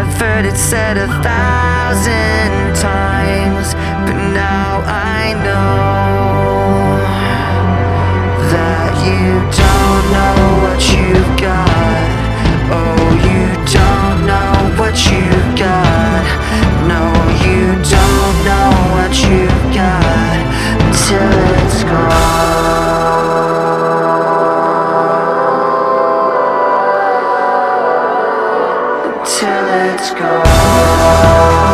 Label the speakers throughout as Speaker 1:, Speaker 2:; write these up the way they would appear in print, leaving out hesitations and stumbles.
Speaker 1: I've heard it said 1,000 times, but now I know that you don't know what you've got. Oh, you don't know what you've got. No, you don't know what you've got until it's gone. Till it's gone.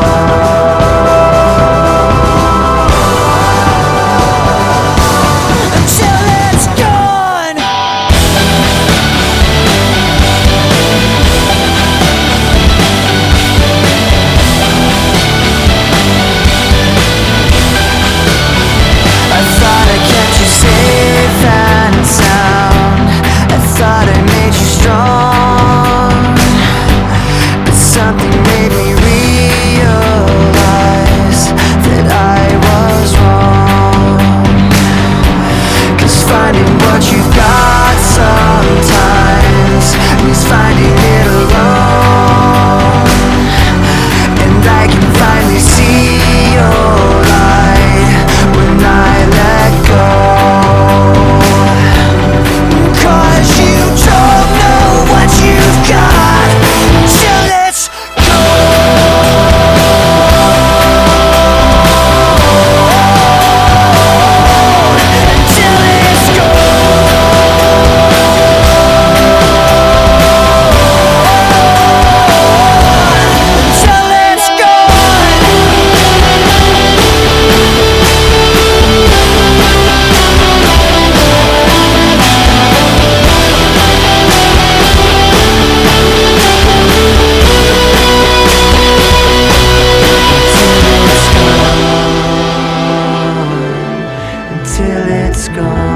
Speaker 1: Until it's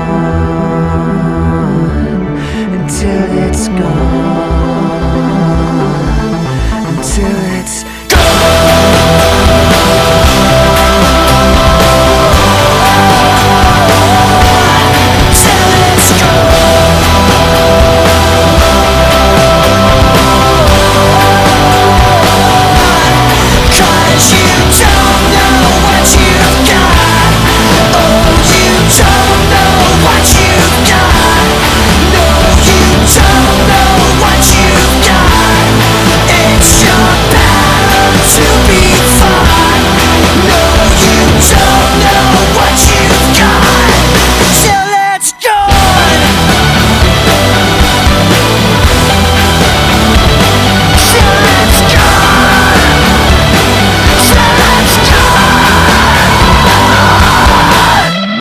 Speaker 1: gone, until it's gone, until